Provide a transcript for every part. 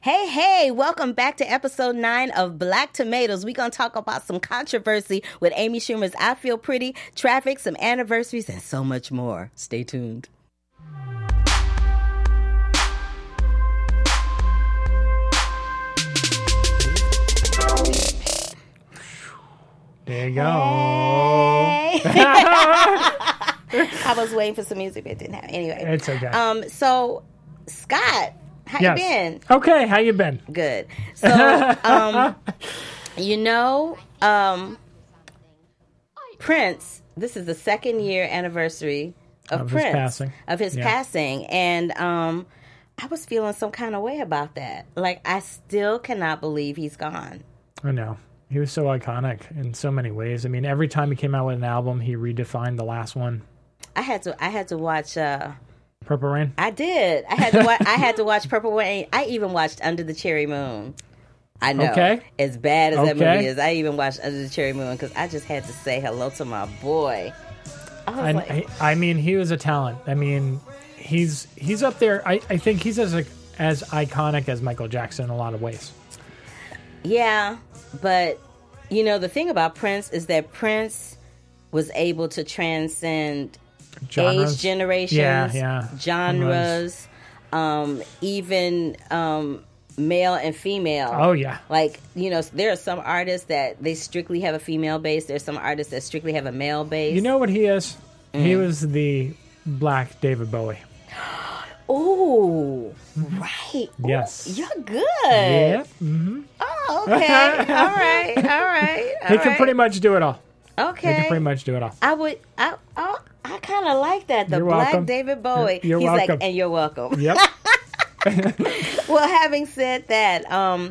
Hey, welcome back to episode 9 of Black Tomatoes. We're going to talk about some controversy with Amy Schumer's I Feel Pretty, traffic, some anniversaries, and so much more. Stay tuned. There you go. Hey. I was waiting for some music, but it didn't happen. Anyway. It's okay. So, Scott, how you been? Okay, how you been? Good. So, Prince, this is the 2nd year anniversary of Prince. His passing. And I was feeling some kind of way about that. Like, I still cannot believe he's gone. I know. He was so iconic in so many ways. I mean, every time he came out with an album, he redefined the last one. I had to watch Purple Rain. I did. I had to watch Purple Rain. I even watched Under the Cherry Moon. I know. Okay. As bad as that movie is, I even watched Under the Cherry Moon because I just had to say hello to my boy. I mean, he was a talent. I mean, he's up there. I think he's as iconic as Michael Jackson in a lot of ways. Yeah, but the thing about Prince is that Prince was able to transcend age, generations, genres, even male and female. Oh, yeah. Like, there are some artists that they strictly have a female base. There's some artists that strictly have a male base. You know what he is? He was the Black David Bowie. Oh, right. Yes. Ooh, you're good. Yep. Mm-hmm. Oh, okay. All right. He can pretty much do it all. Okay. He can pretty much do it all. I kind of like that. The You're Black welcome. David Bowie. You're He's welcome. like, and you're welcome. Yep. Well, having said that,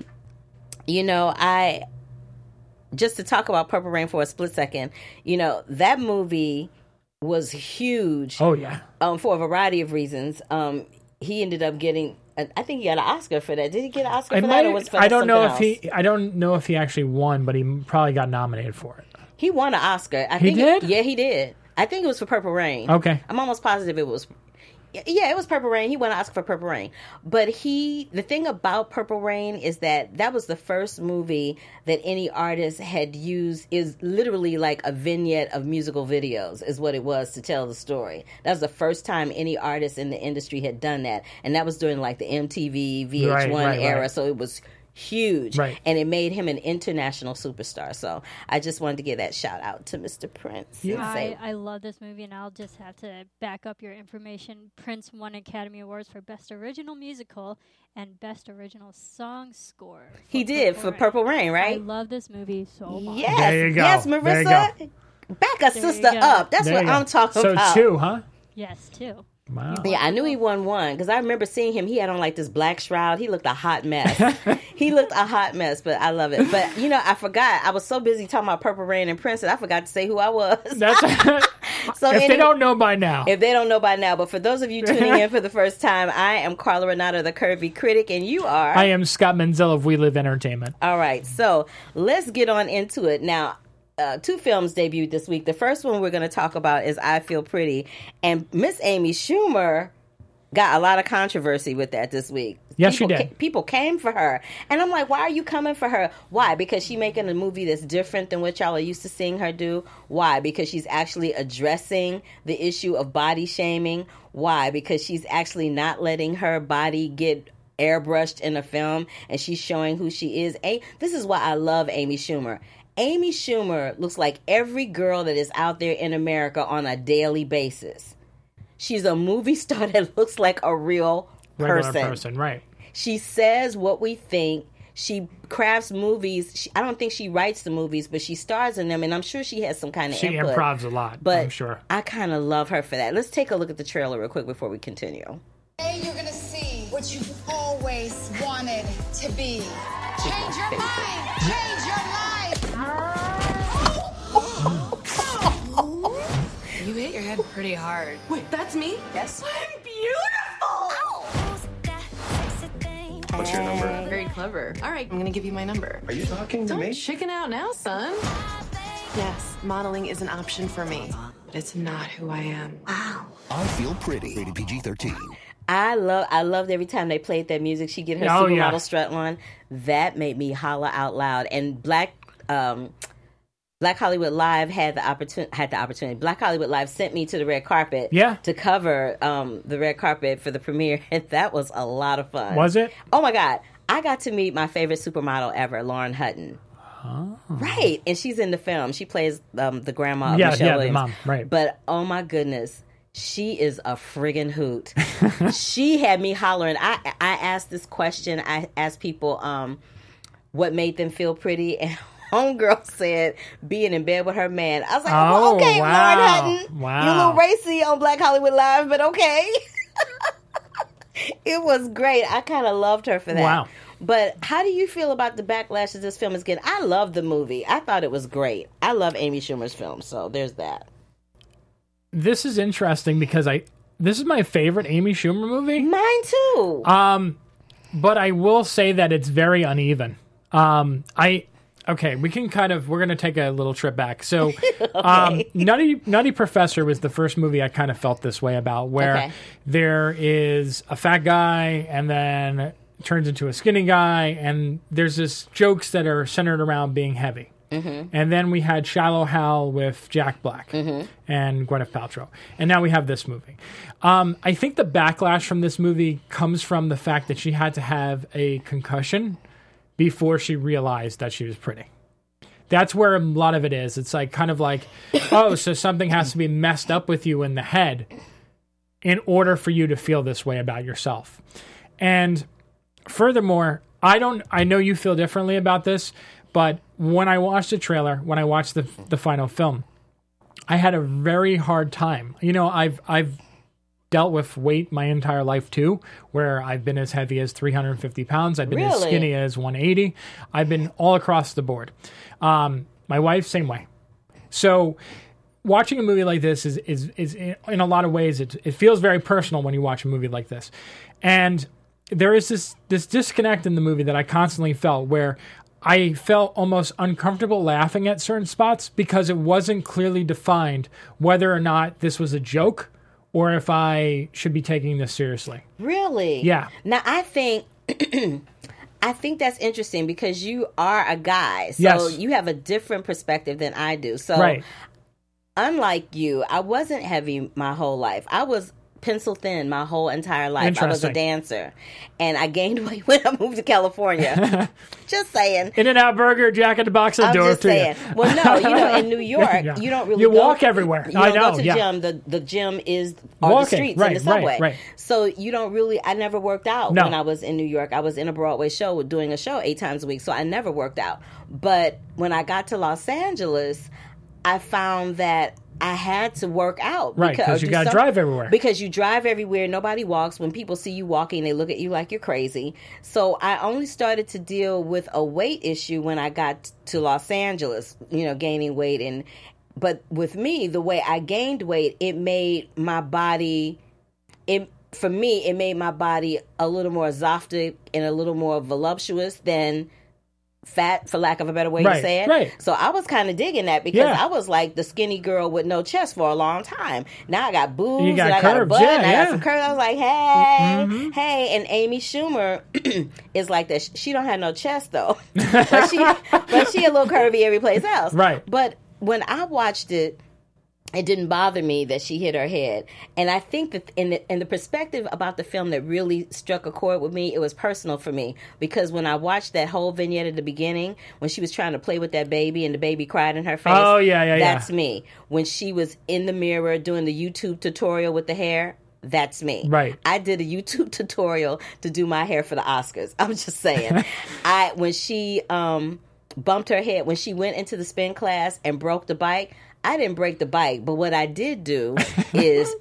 I just to talk about Purple Rain for a split second, that movie was huge. Oh, yeah. For a variety of reasons. He ended up getting, I think he got an Oscar for that. Did he get an Oscar for that? Or was it for I don't know if something else? I don't know if he actually won, but he probably got nominated for it. He won an Oscar. He did? Yeah, he did. I think it was for Purple Rain. Okay. I'm almost positive it was. Yeah, it was Purple Rain. He won an Oscar for Purple Rain. But the thing about Purple Rain is that was the first movie that any artist had used, is literally like a vignette of musical videos is what it was to tell the story. That was the first time any artist in the industry had done that. And that was during like the MTV, VH1 era. Right. So it was huge. Right. And it made him an international superstar. So I just wanted to give that shout out to Mr. Prince. Yeah. I love this movie, and I'll just have to back up your information. Prince won Academy Awards for Best Original Musical and Best Original Song Score. He did for Purple Rain, right? I love this movie so much. Yes, there you go. Yes, Marissa. Back a sister up. That's what I'm talking about. So 2, huh? Yes, 2. Wow. Yeah, I knew he won 1 because I remember seeing him. He had on like this black shroud. He looked a hot mess. But I love it. But I forgot. I was so busy talking about Purple Rain and Prince that I forgot to say who I was. So if they don't know by now. But for those of you tuning in for the first time, I am Carla Renata, the Curvy Critic, and you are. I am Scott Menzel of We Live Entertainment. All right, so let's get on into it now. 2 films debuted this week. The first one we're going to talk about is I Feel Pretty. And Miss Amy Schumer got a lot of controversy with that this week. Yes, she did. People came for her. And I'm like, why are you coming for her? Why? Because she's making a movie that's different than what y'all are used to seeing her do. Why? Because she's actually addressing the issue of body shaming. Why? Because she's actually not letting her body get airbrushed in a film, and she's showing who she is. This is why I love Amy Schumer. Amy Schumer looks like every girl that is out there in America on a daily basis. She's a movie star that looks like a real person. Regular person, right. She says what we think. She crafts movies. I don't think she writes the movies, but she stars in them, and I'm sure she has some kind of input. She improvs a lot, but I'm sure. I kind of love her for that. Let's take a look at the trailer real quick before we continue. Today you're going to see what you've always wanted to be. Change your mind. Change your life. You hit your head pretty hard. Wait, that's me? Yes. I'm beautiful! What's your number? Very clever. All right, I'm gonna give you my number. Are you talking to me? Don't chicken out now, son. Yes, modeling is an option for me, but it's not who I am. I Feel Pretty. Rated PG-13. I loved every time they played that music. She get her supermodel strut on. That made me holler out loud. And Black Hollywood Live had the opportunity. Black Hollywood Live sent me to the red carpet to cover the red carpet for the premiere, and that was a lot of fun. Was it? Oh my God. I got to meet my favorite supermodel ever, Lauren Hutton. Oh. Right. And she's in the film. She plays the grandma of Michelle Williams. The mom, right. But oh my goodness, she is a friggin' hoot. She had me hollering. I asked this question. I asked people what made them feel pretty, and homegirl said being in bed with her man. I was like, well, okay, wow. Lauren Hutton. Wow. You're a little racy on Black Hollywood Live, but okay. It was great. I kind of loved her for that. Wow. But how do you feel about the backlash that this film is getting? I love the movie. I thought it was great. I love Amy Schumer's film, so there's that. This is interesting because this is my favorite Amy Schumer movie. Mine too. But I will say that it's very uneven. Okay, we're going to take a little trip back. So, okay. Nutty Professor was the first movie I kind of felt this way about, where there is a fat guy and then turns into a skinny guy, and there's this jokes that are centered around being heavy. Mm-hmm. And then we had Shallow Hal with Jack Black and Gwyneth Paltrow. And now we have this movie. I think the backlash from this movie comes from the fact that she had to have a concussion before she realized that she was pretty. That's where a lot of it is. It's like kind of like, oh, so something has to be messed up with you in the head in order for you to feel this way about yourself. And furthermore, I know you feel differently about this, but when I watched the trailer, when I watched the final film, I had a very hard time. You know, I've dealt with weight my entire life too, where I've been as heavy as 350 pounds. I've been as skinny as 180. I've been all across the board. My wife, same way. So watching a movie like this is in a lot of ways, it feels very personal when you watch a movie like this. And there is this disconnect in the movie that I constantly felt, where I felt almost uncomfortable laughing at certain spots because it wasn't clearly defined whether or not this was a joke or if I should be taking this seriously. Really? Yeah. Now, I think that's interesting because you are a guy. So yes. You have a different perspective than I do. So unlike you, I wasn't heavy my whole life. I was pencil thin my whole entire life. I was a dancer. And I gained weight when I moved to California. Just saying. In-N-Out Burger, Jack in the Box, and door to you. Well, no, in New York, you don't really walk everywhere. You don't go to the gym. The gym is on the streets and the subway. Right. So you don't really, I never worked out when I was in New York. I was in a Broadway show doing a show 8 times a week, so I never worked out. But when I got to Los Angeles, I found that I had to work out. Right, because you got to drive everywhere. Because you drive everywhere. Nobody walks. When people see you walking, they look at you like you're crazy. So I only started to deal with a weight issue when I got to Los Angeles, gaining weight. But with me, the way I gained weight, it made my body, it made my body a little more exotic and a little more voluptuous than fat, for lack of a better way to say it. Right. So I was kind of digging that because I was like the skinny girl with no chest for a long time. Now I got boobs and I got a butt and I got some curves. I was like, hey. And Amy Schumer is like that. She don't have no chest though, but she a little curvy every place else. Right. But when I watched it, it didn't bother me that she hit her head. And I think that in the perspective about the film that really struck a chord with me, it was personal for me. Because when I watched that whole vignette at the beginning, when she was trying to play with that baby and the baby cried in her face. Oh, yeah. That's me. When she was in the mirror doing the YouTube tutorial with the hair, that's me. Right. I did a YouTube tutorial to do my hair for the Oscars. I'm just saying. When she bumped her head, when she went into the spin class and broke the bike, I didn't break the bike, but what I did do is,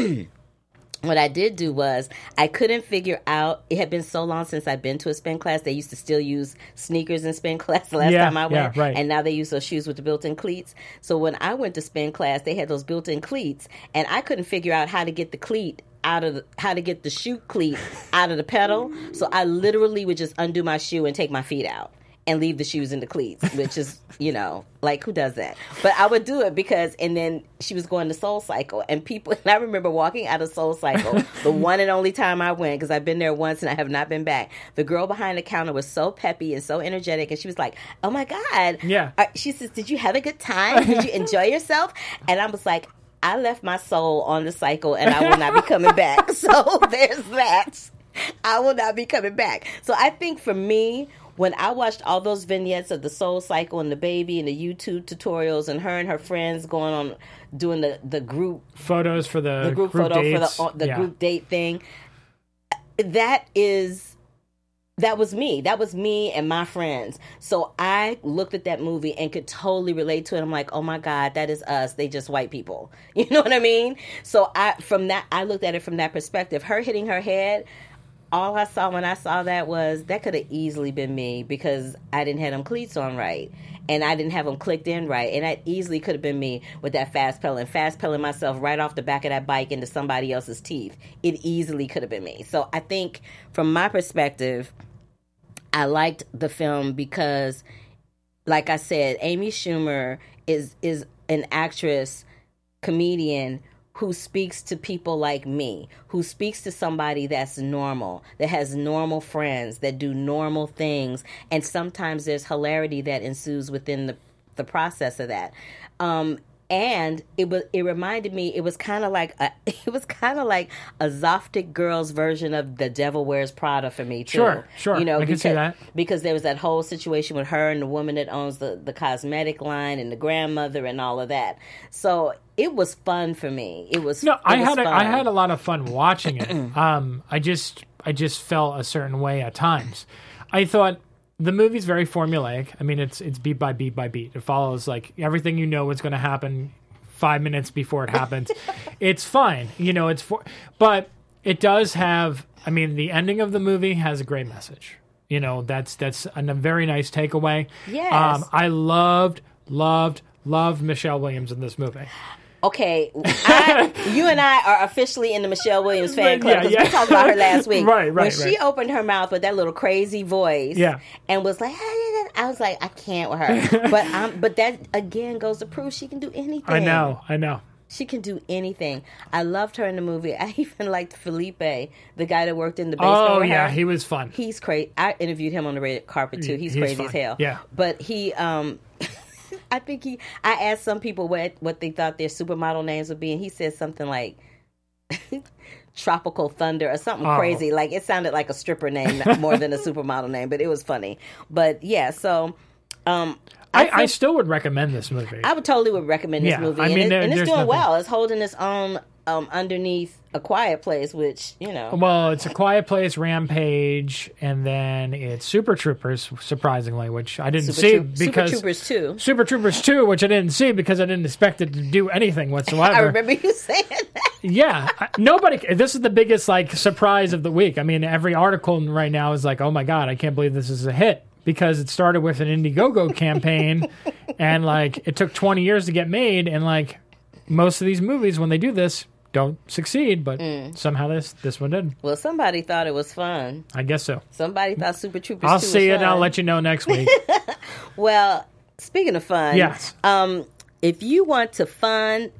was I couldn't figure out, it had been so long since I'd been to a spin class. They used to still use sneakers in spin class the last time I went. Yeah, right. And now they use those shoes with the built-in cleats. So when I went to spin class, they had those built-in cleats, and I couldn't figure out how to get the cleat how to get the shoe cleat out of the pedal. So I literally would just undo my shoe and take my feet out. and leave the shoes in the cleats, which is, like, who does that? But I would do it because, and then she was going to Soul Cycle, and I remember walking out of Soul Cycle, the one and only time I went, because I've been there once and I have not been back. The girl behind the counter was so peppy and so energetic, and she was like, oh my God. Yeah. She says, did you have a good time? Did you enjoy yourself? And I was like, I left my soul on the cycle, and I will not be coming back. So there's that. I will not be coming back. So I think for me, when I watched all those vignettes of the Soul Cycle and the baby and the YouTube tutorials and her friends going on doing the group photos for the group photo dates. for the group date thing, that was me. That was me and my friends. So I looked at that movie and could totally relate to it. I'm like, oh my God, that is us. They just white people. You know what I mean? So I looked at it from that perspective. Her hitting her head, all I saw when I saw that was that could have easily been me because I didn't have them cleats on right. And I didn't have them clicked in right. And that easily could have been me with that fast pedaling myself right off the back of that bike into somebody else's teeth. It easily could have been me. So I think from my perspective, I liked the film because, like I said, Amy Schumer is an actress, comedian who speaks to people like me, who speaks to somebody that's normal, that has normal friends, that do normal things, and sometimes there's hilarity that ensues within the process of that. And it reminded me, it was kind of like a Zoftic Girls version of The Devil Wears Prada for me too. Sure. I can see that. Because there was that whole situation with her and the woman that owns the cosmetic line and the grandmother and all of that. So it was fun for me. I had a lot of fun watching it. I just felt a certain way at times. I thought the movie's very formulaic. I mean, it's beat by beat by beat. It follows like everything you know is going to happen 5 minutes before it happens. It's fine, but it does have. I mean, the ending of the movie has a great message. That's a very nice takeaway. Yes. I loved Michelle Williams in this movie. Okay, you and I are officially in the Michelle Williams fan club because we talked about her last week. Right. When she opened her mouth with that little crazy voice and was like, I was like, I can't with her. But that, again, goes to prove she can do anything. I know. She can do anything. I loved her in the movie. I even liked Felipe, the guy that worked in the basement with her. Oh, yeah, he was fun. He's crazy. I interviewed him on the red carpet, too. He's crazy as hell. Yeah. But he... I think I asked some people what they thought their supermodel names would be, and he said something like Tropical Thunder or something crazy. Like, it sounded like a stripper name more than a supermodel name, but it was funny. But yeah, so I still would recommend this movie. I would recommend this movie. I mean, and it's doing well. It's holding its own underneath A Quiet Place, which, Well, it's A Quiet Place, Rampage, and then it's Super Troopers, surprisingly, which I didn't see because... Super Troopers 2, which I didn't see because I didn't expect it to do anything whatsoever. I remember you saying that. Yeah. This is the biggest, surprise of the week. I mean, every article right now is like, oh my God, I can't believe this is a hit. Because it started with an Indiegogo campaign, and, it took 20 years to get made, and, most of these movies, when they do this, don't succeed, but somehow this one did. Well, somebody thought it was fun. I guess so. Somebody thought Super Troopers 2 I'll was see it fun. and I'll let you know next week. Well, speaking of fun, yes. If you want to have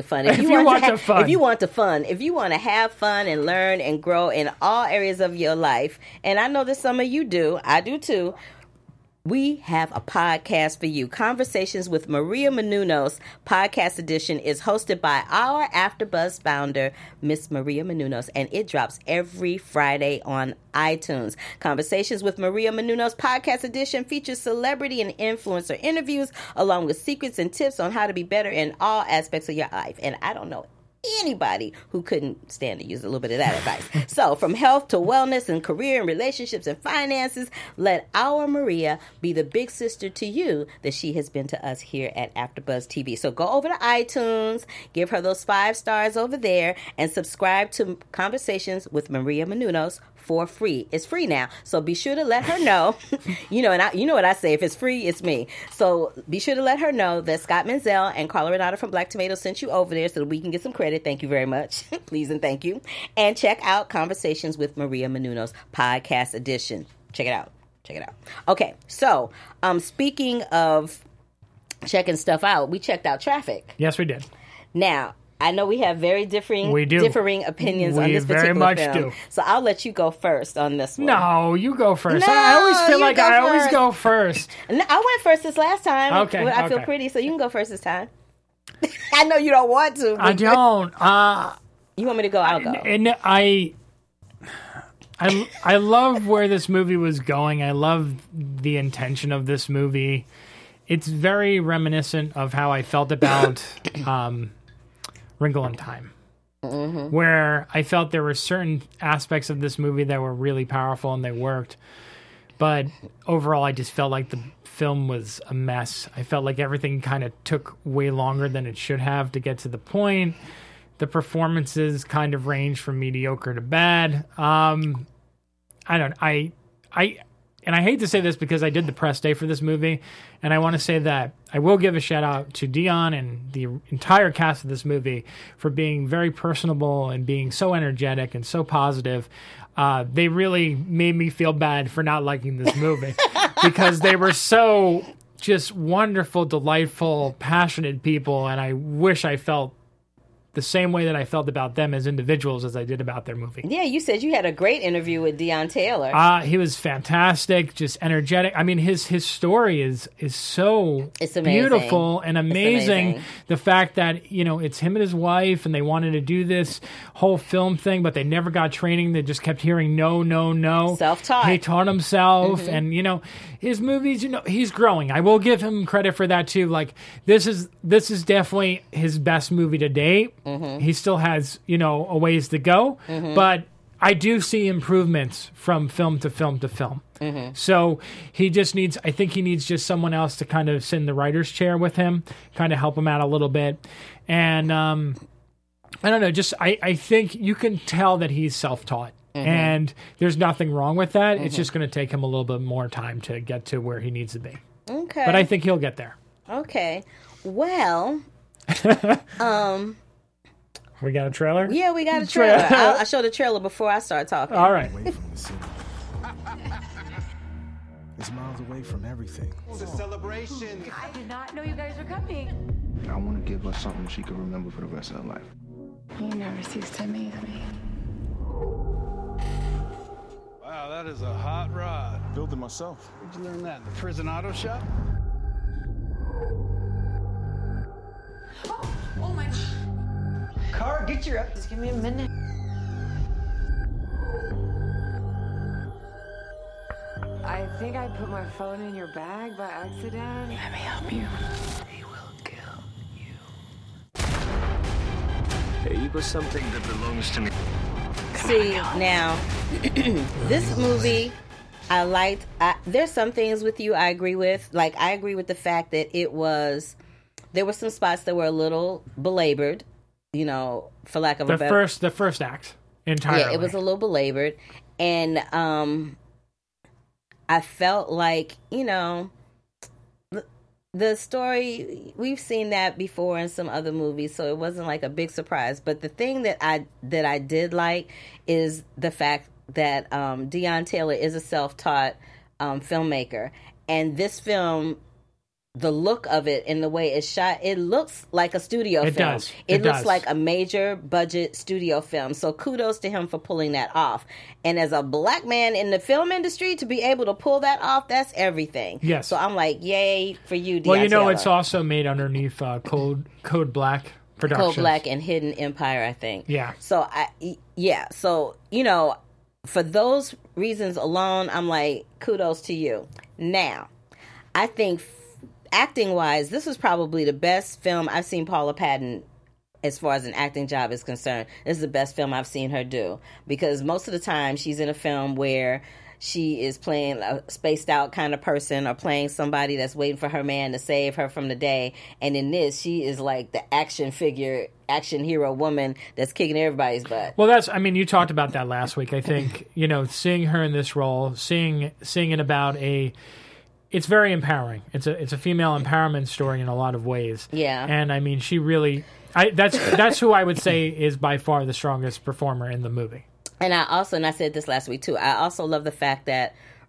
fun and learn and grow in all areas of your life, and I know that some of you do, I do too, we have a podcast for you. Conversations with Maria Menounos podcast edition is hosted by our AfterBuzz founder, Miss Maria Menounos, and it drops every Friday on iTunes. Conversations with Maria Menounos podcast edition features celebrity and influencer interviews along with secrets and tips on how to be better in all aspects of your life. And I don't know anybody who couldn't stand to use a little bit of that advice. So from health to wellness and career and relationships and finances, let our Maria be the big sister to you that she has been to us here at AfterBuzz TV. So go over to iTunes, give her those 5 stars over there, and subscribe to Conversations with Maria Menounos for free. It's free now, so be sure to let her know. You know what I say. If it's free, it's me. So be sure to let her know that Scott Menzel and Carla Renata from Black Tomato sent you over there so that we can get some credit. Thank you very much. Please and thank you. And check out Conversations with Maria Menounos podcast edition. Check it out. Check it out. Okay, so speaking of checking stuff out, we checked out Traffic. Yes, we did. Now, I know we have very differing opinions on this particular very much film. do. So I'll let you go first on this one. No, you go first. No, I always feel you like go I always first. go first. No, I went first this last time. Okay, I feel okay. pretty, so you can go first this time. I know you don't want to. I don't. You want me to go? I'll go. And I love where this movie was going. I love the intention of this movie. It's very reminiscent of how I felt about Wrinkle in Time, where I felt there were certain aspects of this movie that were really powerful and they worked. But overall, I just felt like the film was a mess. I felt like everything kind of took way longer than it should have to get to the point. The performances kind of ranged from mediocre to bad. And I hate to say this because I did the press day for this movie, and I want to say that I will give a shout out to Dion and the entire cast of this movie for being very personable and being so energetic and so positive. They really made me feel bad for not liking this movie because they were so just wonderful, delightful, passionate people, and I wish I felt the same way that I felt about them as individuals as I did about their movie. Yeah, you said you had a great interview with Dion Taylor. He was fantastic, just energetic. I mean, his story is so beautiful and amazing. The fact that, you know, it's him and his wife, and they wanted to do this whole film thing, but they never got training. They just kept hearing no, no, no. Self-taught. He taught himself, and, you know, his movies, you know, he's growing. I will give him credit for that, too. Like, this is definitely his best movie to date. He still has, you know, a ways to go, but I do see improvements from film to film to film. So he just needs, I think he needs just someone else to kind of sit in the writer's chair with him, kind of help him out a little bit. And I don't know, just I think you can tell that he's self-taught. And there's nothing wrong with that. It's just going to take him a little bit more time to get to where he needs to be. Okay. But I think he'll get there. Okay. Well, we got a trailer? Yeah, we got a trailer. I'll show the trailer before I start talking. All right. Away from the city. It's miles away from everything. It's a celebration. I did not know you guys were coming. I want to give her something she can remember for the rest of her life. You never cease to amaze me. Wow, that is a hot rod. Built it myself. Where'd you learn that? In the prison auto shop? Oh my. Car, get your... Just give me a minute. I think I put my phone in your bag by accident. Let me help you. He will kill you. There you go, something that belongs to me. See, now, this movie, I liked. There's some things with you I agree with. Like, I agree with the fact that there were some spots that were a little belabored, you know, for lack of a better... The first act, entirely. Yeah, it was a little belabored. And I felt like, you know, the story, we've seen that before in some other movies, so it wasn't like a big surprise. But the thing that I did like is the fact that Dion Taylor is a self-taught filmmaker. And this film, the look of it and the way it's shot, it looks like a studio film. It looks like a major budget studio film. So kudos to him for pulling that off. And as a black man in the film industry, to be able to pull that off, that's everything. Yes. So I'm like, yay for you, Dion Well, you know, Taylor. it's also made underneath Code Black Productions. Code Black and Hidden Empire, I think. Yeah. So so, you know, for those reasons alone, I'm like, kudos to you. Now, I think acting wise, this was probably the best film I've seen Paula Patton as far as an acting job is concerned. This is the best film I've seen her do, because most of the time she's in a film where she is playing a spaced out kind of person or playing somebody that's waiting for her man to save her from the day. And in this, she is like the action hero woman that's kicking everybody's butt. Well, you talked about that last week. I think, you know, seeing her in this role, seeing it about it's very empowering. It's a female empowerment story in a lot of ways. Yeah. And I mean, she really, that's who I would say is by far the strongest performer in the movie. And I said this last week too, I also love the fact that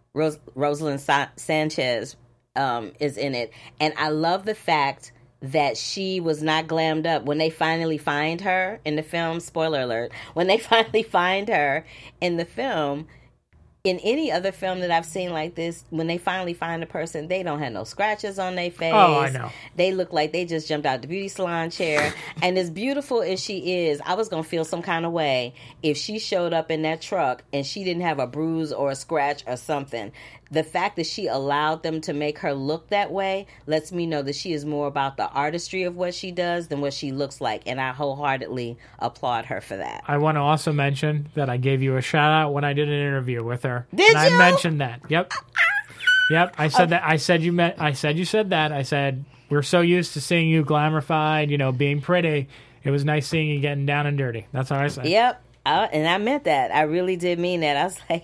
Rosalind Sanchez is in it. And I love the fact that she was not glammed up. When they finally find her in the film, spoiler alert, when they finally find her in the film, in any other film that I've seen like this, when they finally find a person, they don't have no scratches on their face. Oh, I know. They look like they just jumped out the beauty salon chair. And as beautiful as she is, I was going to feel some kind of way if she showed up in that truck and she didn't have a bruise or a scratch or something. The fact that she allowed them to make her look that way lets me know that she is more about the artistry of what she does than what she looks like. And I wholeheartedly applaud her for that. I want to also mention that I gave you a shout out when I did an interview with her. Did and you? I mentioned that. Yep. Yep. I said that. I said you said that. I said, we're so used to seeing you glamorified, being pretty. It was nice seeing you getting down and dirty. That's how I said. Yep. And I meant that. I really did mean that. I was like,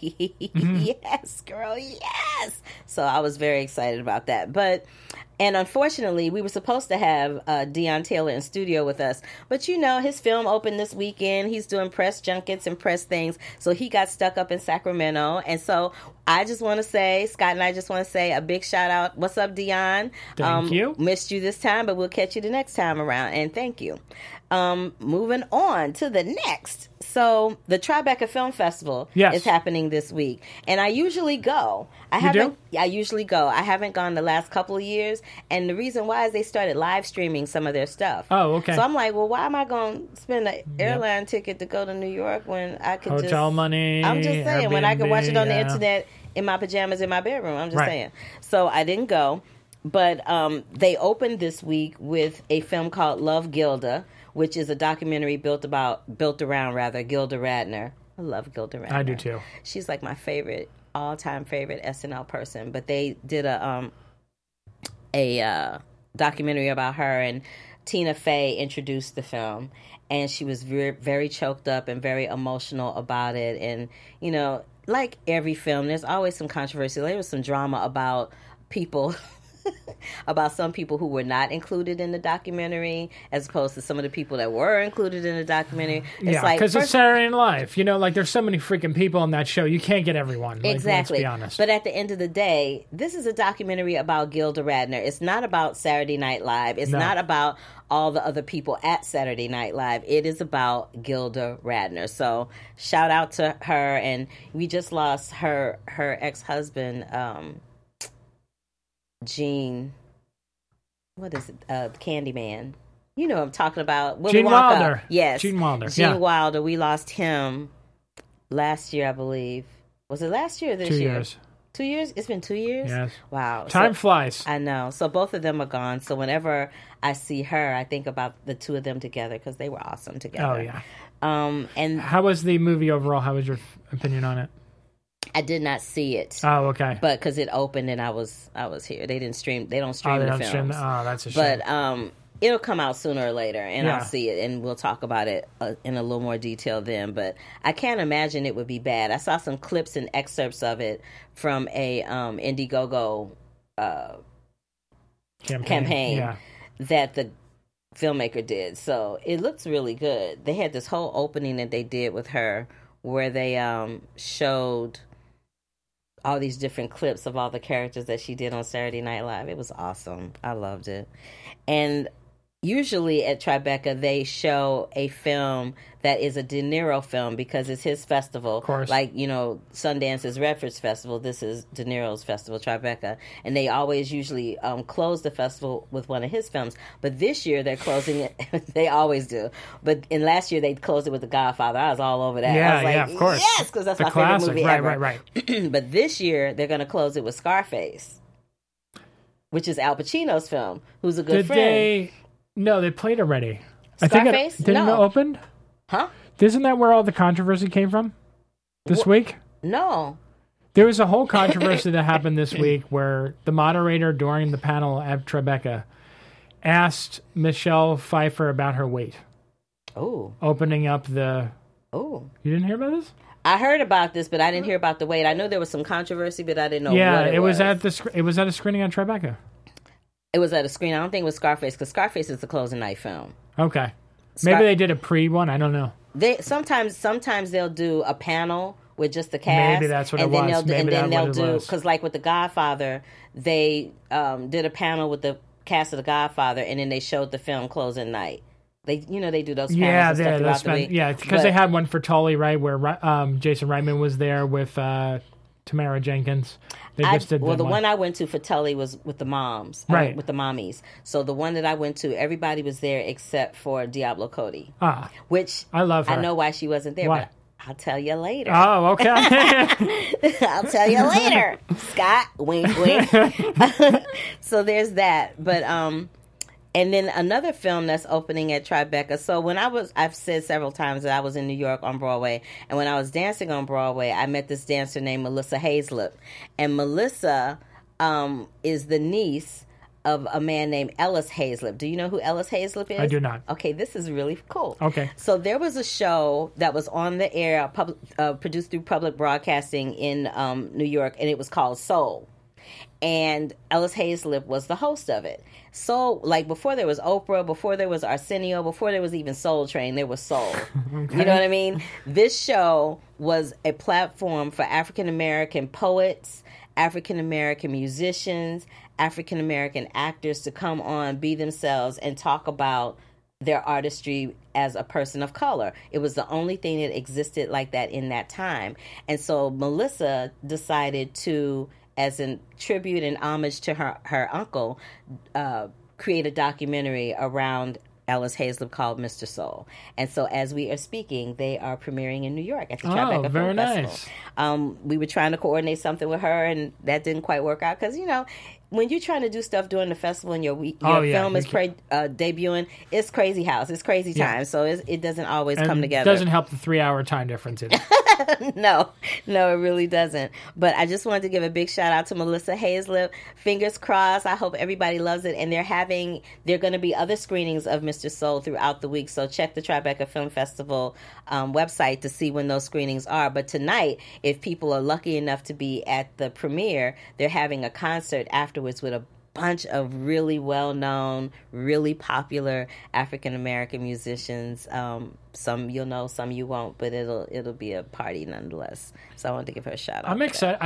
yes, girl, yes. So I was very excited about that. And unfortunately, we were supposed to have Deon Taylor in studio with us. But, his film opened this weekend. He's doing press junkets and press things. So he got stuck up in Sacramento. And so I just want to say, Scott and I just want to say a big shout out. What's up, Deon? Thank you. Missed you this time, but we'll catch you the next time around. And thank you. Moving on to the next. So the Tribeca Film Festival is happening this week. And I usually go. I usually go. I haven't gone the last couple of years. And the reason why is they started live streaming some of their stuff. Oh, okay. So I'm like, well, why am I going to spend an airline ticket to go to New York when I could Hotel money. I'm just saying, when I could watch it on the yeah. internet in my pajamas in my bedroom. I'm just saying. So I didn't go. But they opened this week with a film called Love Gilda, which is a documentary built around Gilda Radner. I love Gilda Radner. I do too. She's like my all-time favorite SNL person. But they did a documentary about her, and Tina Fey introduced the film, and she was very, very choked up and very emotional about it. And like every film, there's always some controversy. There was some drama about people. About some people who were not included in the documentary as opposed to some of the people that were included in the documentary. Because it's Saturday Night Live. There's so many freaking people on that show. You can't get everyone. Exactly. Let's be honest. But at the end of the day, this is a documentary about Gilda Radner. It's not about Saturday Night Live. It's not about all the other people at Saturday Night Live. It is about Gilda Radner. So shout out to her. And we just lost her ex-husband, Gene, what is it? Candyman. You know what I'm talking about. Willy Gene Wonka. Wilder. Yes. Gene Wilder. Gene Wilder. We lost him last year, I believe. Was it last year or this 2 year? years. 2 years? It's been 2 years? Yes. Wow. Time flies. I know. So both of them are gone. So whenever I see her, I think about the two of them together because they were awesome together. Oh, yeah. And how was the movie overall? How was your opinion on it? I did not see it. Oh, okay. But because it opened and I was here. They don't stream the films. Oh, that's a shame. But it'll come out sooner or later, and I'll see it, and we'll talk about it in a little more detail then. But I can't imagine it would be bad. I saw some clips and excerpts of it from a Indiegogo campaign that the filmmaker did. So it looks really good. They had this whole opening that they did with her where they showed all these different clips of all the characters that she did on Saturday Night Live. It was awesome. I loved it. And usually at Tribeca, they show a film that is a De Niro film because it's his festival. Of course. Like, Sundance is Redford's festival. This is De Niro's festival, Tribeca. And they always usually close the festival with one of his films. But this year, they're closing it. They always do. But in last year, they closed it with The Godfather. I was all over that. Yeah, I was like, of course. Yes, because that's my classic. favorite movie ever. Right. But this year, they're going to close it with Scarface, which is Al Pacino's film, who's a good friend. No, they played already. Scarface? I think didn't it open? Huh? Isn't that where all the controversy came from? This week? No. There was a whole controversy that happened this week where the moderator during the panel at Tribeca asked Michelle Pfeiffer about her weight. Oh. Opening up the... Oh. You didn't hear about this? I heard about this, but I didn't hear about the weight. I know there was some controversy, but I didn't know what it was. It was at a screening on Tribeca. It was at a screen. I don't think it was Scarface, because Scarface is the closing night film. Okay. Maybe they did a pre one. I don't know. Sometimes they'll do a panel with just the cast. Maybe that's what and it then was. They'll do because like with The Godfather, they did a panel with the cast of The Godfather, and then they showed the film closing night. They do those panels and stuff throughout the week. Yeah, because they had one for Tully, right, where Jason Reitman was there with Tamara Jenkins. They just did the one I went to for Tully was with the moms, right? With the mommies. So the one that I went to, everybody was there except for Diablo Cody, which I love her. I know why she wasn't there, but I'll tell you later. Oh, okay. I'll tell you later, Scott. Wink, wink. So there's that, but and then another film that's opening at Tribeca. So when I've said several times that I was in New York on Broadway, and when I was dancing on Broadway, I met this dancer named Melissa Hayslip, and Melissa is the niece of a man named Ellis Hayslip. Do you know who Ellis Hayslip is? I do not. Okay, this is really cool. Okay. So there was a show that was on the air, produced through Public Broadcasting in New York, and it was called Soul. And Ellis Hayslip was the host of it. So, like, before there was Oprah, before there was Arsenio, before there was even Soul Train, there was Soul. Okay. You know what I mean? This show was a platform for African-American poets, African-American musicians, African-American actors to come on, be themselves, and talk about their artistry as a person of color. It was the only thing that existed like that in that time. And so Melissa decided to, as a tribute and homage to her uncle, create a documentary around Ellis Hayslip called Mr. Soul. And so as we are speaking, they are premiering in New York at the Tribeca Film Festival. We were trying to coordinate something with her, and that didn't quite work out because, when you're trying to do stuff during the festival and your film is debuting, it's crazy house. It's crazy time. So it doesn't always come together. It doesn't help the 3-hour time difference either. No, it really doesn't. But I just wanted to give a big shout out to Melissa Hayslip. Fingers crossed. I hope everybody loves it. And there are going to be other screenings of Mr. Soul throughout the week. So check the Tribeca Film Festival website to see when those screenings are. But tonight, if people are lucky enough to be at the premiere, they're having a concert afterwards with a bunch of really well-known, really popular African-American musicians. Some you'll know, some you won't, but it'll be a party nonetheless. So I wanted to give her a shout out. I'm excited.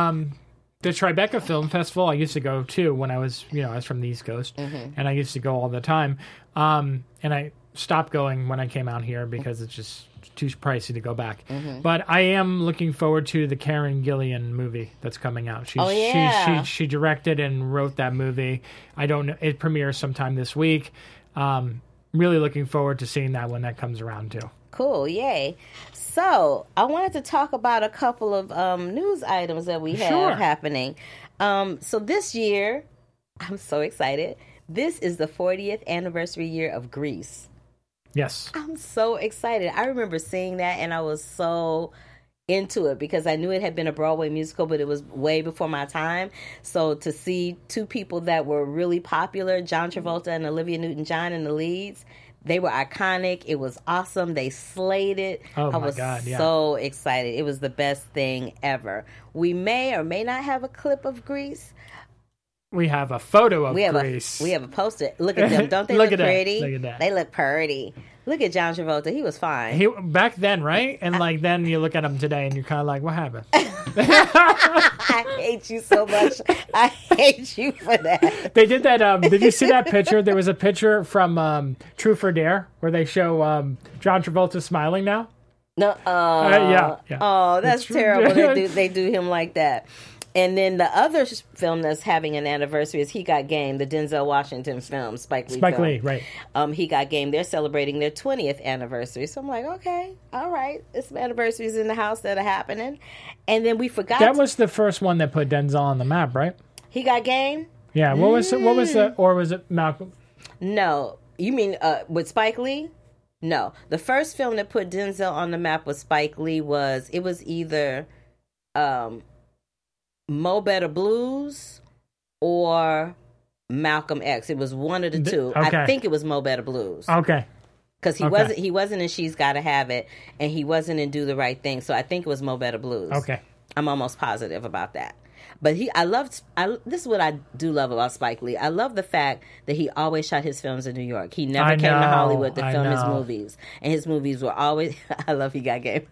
The Tribeca Film Festival I used to go to when I was from the East Coast, and I used to go all the time. And I stopped going when I came out here because it's just too pricey to go back. But I am looking forward to the Karen Gillian movie that's coming out. She directed and wrote that movie. I don't know. It premieres sometime this week. Really looking forward to seeing that when that comes around too. Cool, yay. So I wanted to talk about a couple of news items that we have happening. So this year, I'm so excited. This is the 40th anniversary year of Grease. Yes. I'm so excited. I remember seeing that and I was so into it because I knew it had been a Broadway musical, but it was way before my time. So to see two people that were really popular, John Travolta and Olivia Newton-John in the leads, they were iconic. It was awesome. They slayed it. Oh, I was so excited. It was the best thing ever. We may or may not have a clip of Grease. We have a photo of Grease. We have a poster. Look at them. Don't they look pretty? Look at that. They look pretty. Look at John Travolta. He was fine. Back then, right? And then you look at him today and you're kind of like, what happened? I hate you so much. I hate you for that. They did that. Did you see that picture? There was a picture from True for Dare where they show John Travolta smiling now. No. Yeah. Oh, that's terrible. They do him like that. And then the other film that's having an anniversary is He Got Game, the Denzel Washington film, Spike Lee, right. He Got Game. They're celebrating their 20th anniversary. So I'm like, okay, all right. It's some anniversaries in the house that are happening. And then we forgot. That was the first one that put Denzel on the map, right? He Got Game? Yeah. What was the, or was it Malcolm? No. You mean with Spike Lee? No. The first film that put Denzel on the map with Spike Lee was either Mo Better Blues or Malcolm X. It was one of the two. Okay. I think it was Mo Better Blues. Okay. Because he wasn't in She's Gotta Have It, and he wasn't in Do the Right Thing. So I think it was Mo Better Blues. Okay. I'm almost positive about that. But this is what I do love about Spike Lee. I love the fact that he always shot his films in New York. He never came to Hollywood to film his movies. And his movies were always, I love He Got Game.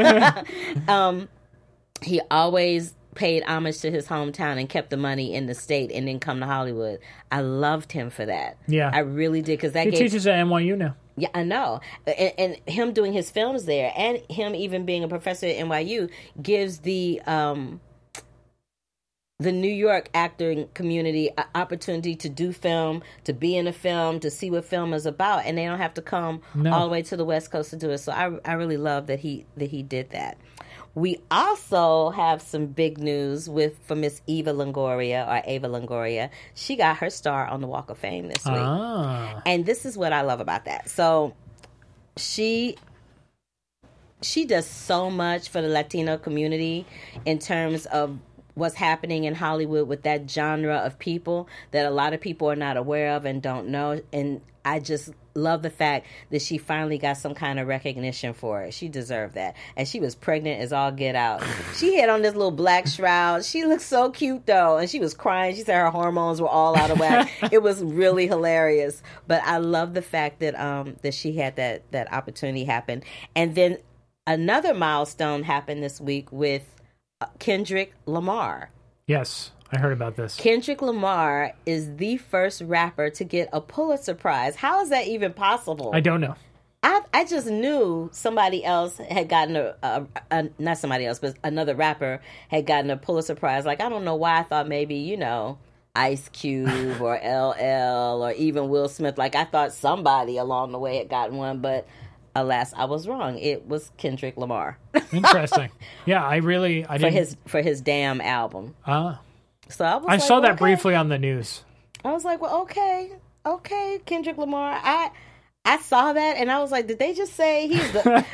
He always paid homage to his hometown and kept the money in the state and then come to Hollywood. I loved him for that. Yeah. I really did. Because he teaches at NYU now. Yeah, I know. And him doing his films there and him even being a professor at NYU gives the New York acting community an opportunity to do film, to be in a film, to see what film is about, and they don't have to come all the way to the West Coast to do it. So I really love that he did that. We also have some big news for Miss Eva Longoria. She got her star on the Walk of Fame this week. And this is what I love about that. So she does so much for the Latino community in terms of what's happening in Hollywood with that genre of people that a lot of people are not aware of and don't know. And I just love the fact that she finally got some kind of recognition for it. She deserved that. And she was pregnant as all get out. She had on this little black shroud. She looked so cute, though. And she was crying. She said her hormones were all out of whack. It was really hilarious. But I love the fact that that she had that opportunity happen. And then another milestone happened this week with Kendrick Lamar. Yes, I heard about this. Kendrick Lamar is the first rapper to get a Pulitzer Prize. How is that even possible? I don't know. I just knew somebody else had gotten not somebody else, but another rapper had gotten a Pulitzer Prize. Like, I don't know why I thought maybe, Ice Cube or LL or even Will Smith. Like, I thought somebody along the way had gotten one, but alas, I was wrong. It was Kendrick Lamar. Interesting. Yeah, I didn't... For his Damn album. So I saw that briefly on the news. I was like, well, okay, Kendrick Lamar. I saw that and I was like, did they just say he's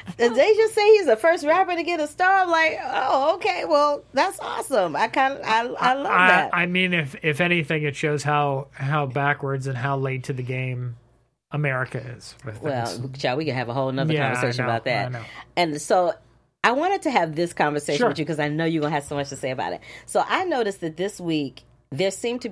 the first rapper to get a star? I'm like, oh, okay, well, that's awesome. I love that. I mean, if anything, it shows how backwards and how late to the game America is. Well, child, we can have a whole nother conversation about that. I know. And so I wanted to have this conversation with you because I know you're going to have so much to say about it. So I noticed that this week and last week,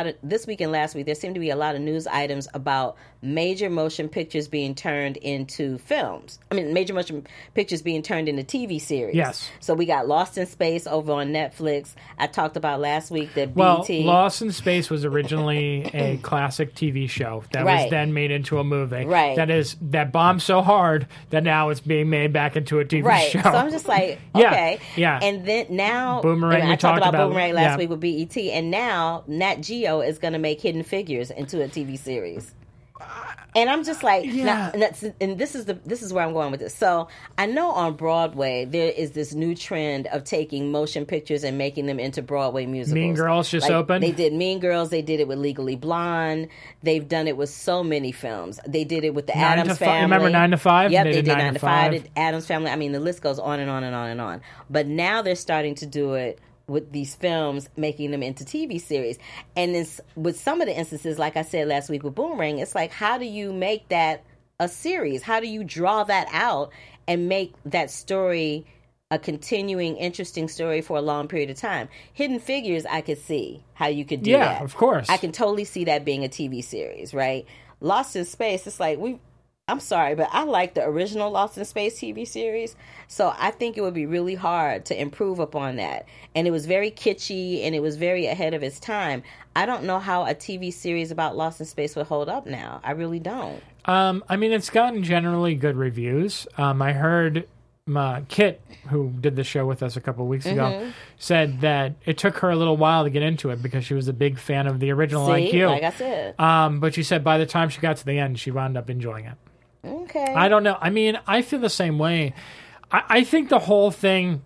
there seemed to be a lot of news items about major motion pictures being turned into films. I mean, major motion pictures being turned into TV series. Yes. So we got Lost in Space over on Netflix. I talked about last week that BET... Lost in Space was originally a classic TV show that was then made into a movie. Right. That bombed so hard that now it's being made back into a TV show. So I'm just like, okay. Yeah. And then now... Boomerang, I talked about Boomerang last week with BET, and now Nat Geo is going to make Hidden Figures into a TV series. And I'm just like, and this is where I'm going with this. So I know on Broadway there is this new trend of taking motion pictures and making them into Broadway musicals. Mean Girls just opened. They did Mean Girls. They did it with Legally Blonde. They've done it with so many films. They did it with the Addams Family. Remember 9 to 5? Yep, they did 9 to 5. Addams Family. I mean, the list goes on and on and on and on. But now they're starting to do it with these films, making them into TV series. And then with some of the instances, like I said last week with Boomerang, it's like, how do you make that a series? How do you draw that out and make that story a continuing, interesting story for a long period of time? Hidden Figures, I could see how you could do that. Yeah, of course. I can totally see that being a TV series, right? Lost in Space, it's like, I'm sorry, but I like the original Lost in Space TV series, so I think it would be really hard to improve upon that. And it was very kitschy, and it was very ahead of its time. I don't know how a TV series about Lost in Space would hold up now. I really don't. I mean, it's gotten generally good reviews. I heard Kit, who did the show with us a couple of weeks ago, said that it took her a little while to get into it because she was a big fan of the original IQ. Like I said. But she said by the time she got to the end, she wound up enjoying it. Okay. I don't know. I mean, I feel the same way. I think the whole thing,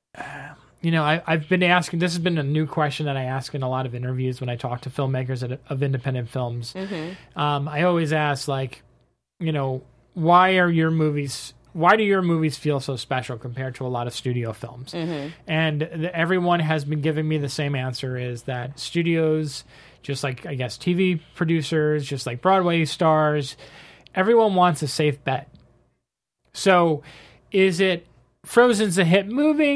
I've been asking, this has been a new question that I ask in a lot of interviews when I talk to filmmakers of independent films. I always ask, like, why do your movies feel so special compared to a lot of studio films? And everyone has been giving me the same answer, is that studios, just like, I guess, TV producers, just like Broadway stars, everyone wants a safe bet. So is it Frozen's a hit movie,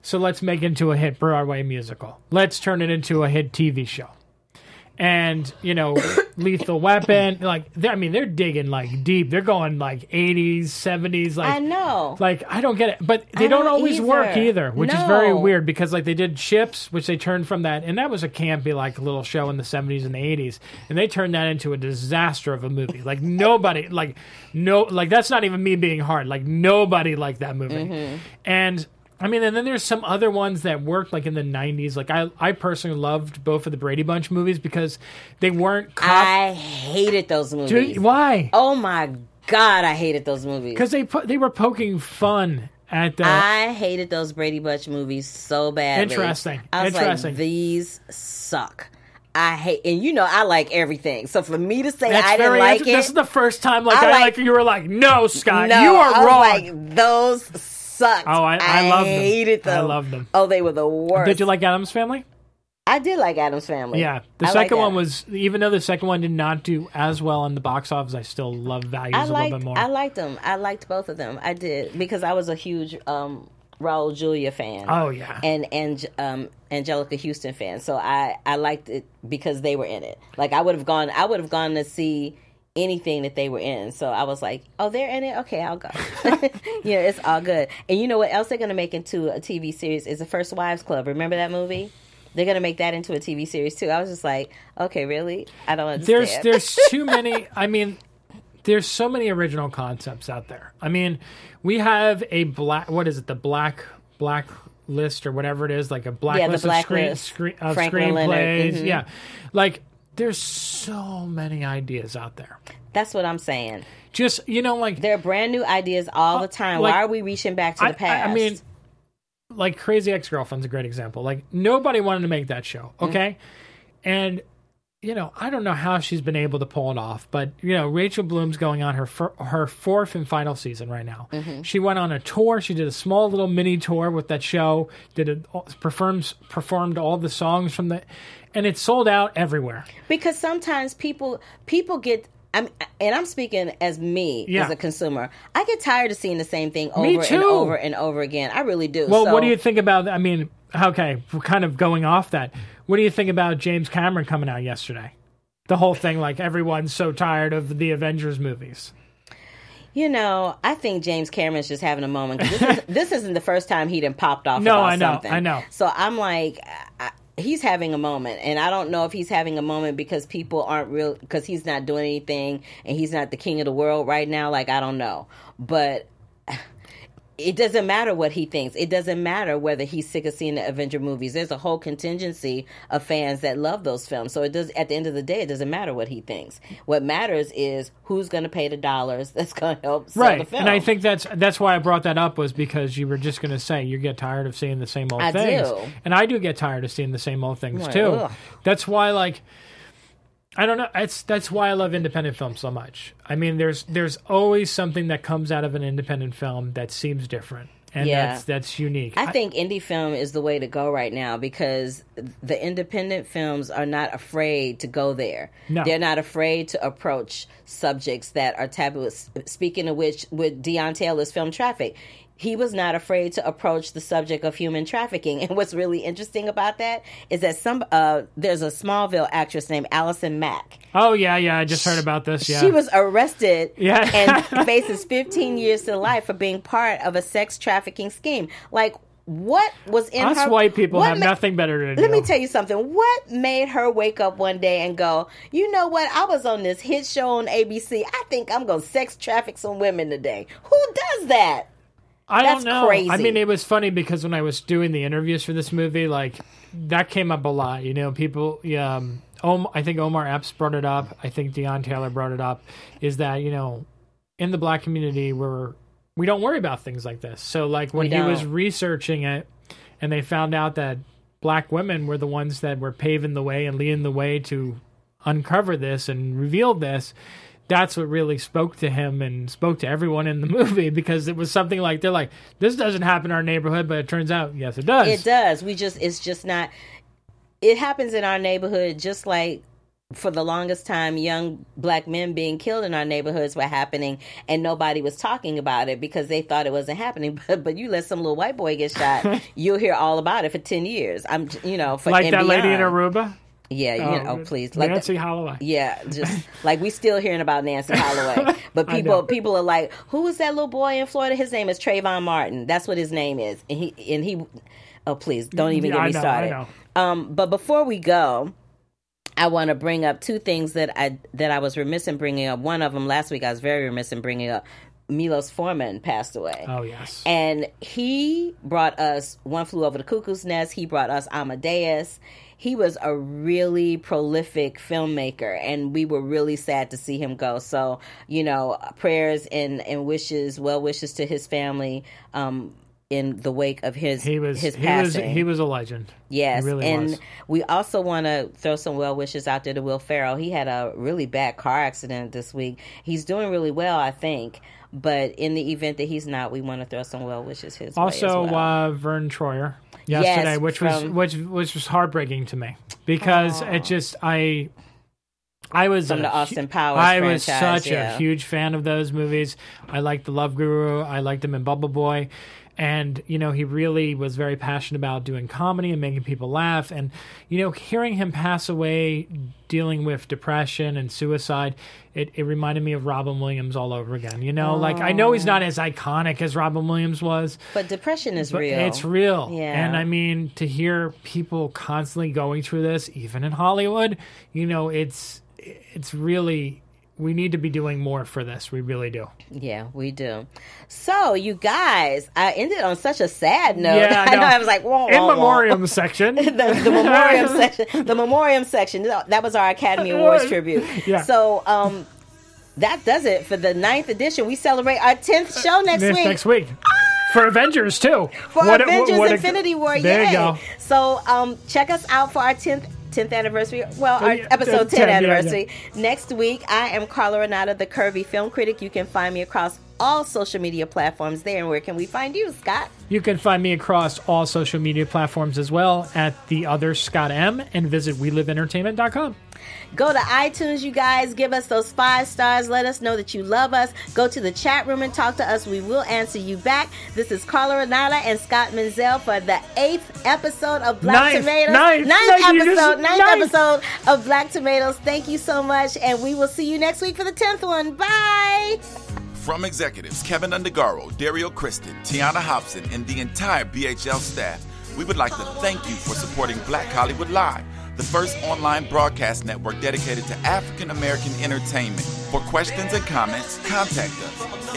so let's make it into a hit Broadway musical. Let's turn it into a hit TV show. And, you know, Lethal Weapon, like, they're digging, like, deep. They're going, like, 80s, 70s. Like, I know. Like, I don't get it. But they don't always work either, which is very weird because, like, they did Chips, which they turned from that. And that was a campy, like, little show in the 70s and the 80s. And they turned that into a disaster of a movie. Like, nobody, like, that's not even me being hard. Like, nobody liked that movie. Mm-hmm. And... I mean, and then there's some other ones that worked, like in the 90s. Like, I personally loved both of the Brady Bunch movies because they weren't I hated those movies. Why? Oh, my God, I hated those movies. Because they were poking fun at the... I hated those Brady Bunch movies so badly. Interesting. I was like, these suck. I hate... And you know, I like everything. So for me to say I didn't like it... This is the first time, you were like, no, Scott, no, you are wrong. Like, those sucked. Oh, I love them. I hated them. I love them. Oh, they were the worst. Did you like Addams Family? I did like Addams Family. Yeah. The second one was, even though the second one did not do as well in the box office, I still love Values a little bit more. I liked them. I liked both of them. I did. Because I was a huge Raul Julia fan. Oh, yeah. And Angelica Houston fan. So I liked it because they were in it. Like, I would have gone to see anything that they were in. So I was like, oh, they're in it? Okay, I'll go. Yeah, it's all good. And you know what else they're going to make into a TV series is the First Wives Club. Remember that movie? They're going to make that into a TV series too. I was just like, okay, really? I don't understand. There's too many. I mean, there's so many original concepts out there. I mean, we have a black list or whatever it is, like a blacklist of screenplays. Mm-hmm. Yeah. Like, there's so many ideas out there. That's what I'm saying. Just, you know, like... There are brand new ideas all the time. Why are we reaching back to the past? I mean, like, Crazy Ex-Girlfriend's a great example. Like, nobody wanted to make that show, okay? Mm-hmm. And, you know, I don't know how she's been able to pull it off, but, you know, Rachel Bloom's going on her fourth and final season right now. Mm-hmm. She went on a tour. She did a small little mini tour with that show, performed all the songs from the... And it sold out everywhere. Because sometimes people get... and I'm speaking as me, as a consumer. I get tired of seeing the same thing over and over and over again. I really do. Well, what do you think about... I mean, okay, we're kind of going off that. What do you think about James Cameron coming out yesterday? The whole thing, like, everyone's so tired of the Avengers movies. You know, I think James Cameron's just having a moment. This isn't the first time he done popped off about something. I know. So I'm like... he's having a moment, and I don't know if he's having a moment because people aren't real, because he's not doing anything and he's not the king of the world right now. Like, I don't know, but it doesn't matter what he thinks. It doesn't matter whether he's sick of seeing the Avenger movies. There's a whole contingency of fans that love those films. So it does. At the end of the day, it doesn't matter what he thinks. What matters is who's going to pay the dollars that's going to help sell the film. And I think that's why I brought that up, was because you were just going to say you get tired of seeing the same old things. I do. And I do get tired of seeing the same old things too. Ugh. That's why, like, I don't know. That's why I love independent film so much. I mean, there's always something that comes out of an independent film that seems different, and that's unique. I think indie film is the way to go right now, because the independent films are not afraid to go there. No. They're not afraid to approach subjects that are taboo. Speaking of which, with Deion Taylor's film Traffic, he was not afraid to approach the subject of human trafficking. And what's really interesting about that is that there's a Smallville actress named Allison Mack. Oh, yeah, I just heard about this, yeah. She was arrested and faces 15 years to life for being part of a sex trafficking scheme. Like, what was in Us her... white people have nothing better to do. Let me tell you something. What made her wake up one day and go, you know what? I was on this hit show on ABC. I think I'm going to sex traffic some women today. Who does that? I That's don't know. Crazy. I mean, it was funny because when I was doing the interviews for this movie, like, that came up a lot. You know, people, I think Omar Epps brought it up. I think Deion Taylor brought it up. Is that, you know, in the black community, we don't worry about things like this. So, like, when he was researching it, and they found out that black women were the ones that were paving the way and leading the way to uncover this and reveal this, that's what really spoke to him and spoke to everyone in the movie, because it was something like, they're like, this doesn't happen in our neighborhood, but it turns out, yes, it does. It does. It's just not, it happens in our neighborhood just like for the longest time, young black men being killed in our neighborhoods were happening, and nobody was talking about it because they thought it wasn't happening. But you let some little white boy get shot, you'll hear all about it for 10 years. For like that beyond. lady in Aruba. Yeah, please, Nancy Holloway. Yeah, just like we still hearing about Nancy Holloway, but people are like, who was that little boy in Florida? His name is Trayvon Martin. That's what his name is, and he. Oh, please don't even get me started. I know. But before we go, I want to bring up two things that I was remiss in bringing up. One of them last week I was very remiss in bringing up. Milos Forman passed away. Oh, yes. And he brought us One Flew Over the Cuckoo's Nest. He brought us Amadeus. He was a really prolific filmmaker, and we were really sad to see him go. So, prayers and wishes, well wishes to his family in the wake of his passing. He was a legend. Yes, he really was. We also want to throw some well wishes out there to Will Ferrell. He had a really bad car accident this week. He's doing really well, I think. But in the event that he's not, we want to throw some well wishes his way as well. Vern Troyer yesterday, which was heartbreaking to me because it just I was from the Austin Powers I franchise, was such a huge fan of those movies. I liked The Love Guru. I liked him in Bubble Boy. And, he really was very passionate about doing comedy and making people laugh. And, hearing him pass away dealing with depression and suicide, it reminded me of Robin Williams all over again. I know he's not as iconic as Robin Williams was. But depression is real. It's real. Yeah. And, to hear people constantly going through this, even in Hollywood, it's really... We need to be doing more for this. We really do. Yeah, we do. So, you guys, I ended on such a sad note. Yeah, I know. I was like, whoa, in memoriam section. the memoriam section. The memoriam section. That was our Academy Awards tribute. Yeah. So, that does it for the 9th edition. We celebrate our 10th show next week. Next week. For Avengers, too. For Avengers Infinity War. There you go. So, check us out for our 10th anniversary. Well, our episode 10 anniversary. Yeah. Next week, I am Carla Renata, the Curvy Film Critic. You can find me across all social media platforms there. And where can we find you, Scott? You can find me across all social media platforms as well at The Other Scott M, and visit WeLiveEntertainment.com. Go to iTunes, you guys. Give us those 5 stars. Let us know that you love us. Go to the chat room and talk to us. We will answer you back. This is Carla Renata and Scott Menzel for the 8th episode of Black Tomatoes. Ninth episode of Black Tomatoes. Thank you so much, and we will see you next week for the 10th one. Bye! From executives Kevin Undergaro, Dario Kristen, Tiana Hobson, and the entire BHL staff, we would like to thank you for supporting Black Hollywood Live, the first online broadcast network dedicated to African American entertainment. For questions and comments, contact us.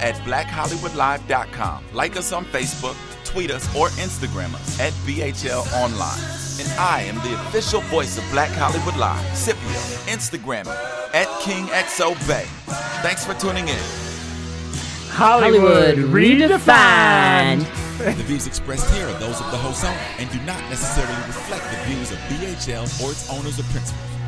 info@blackhollywoodlive.com. Like us on Facebook, tweet us, or Instagram us at BHL Online. And I am the official voice of Black Hollywood Live, Scipio, Instagram @KingXOBay. Thanks for tuning in. Hollywood redefined. The views expressed here are those of the host only and do not necessarily reflect the views of BHL or its owners or principals.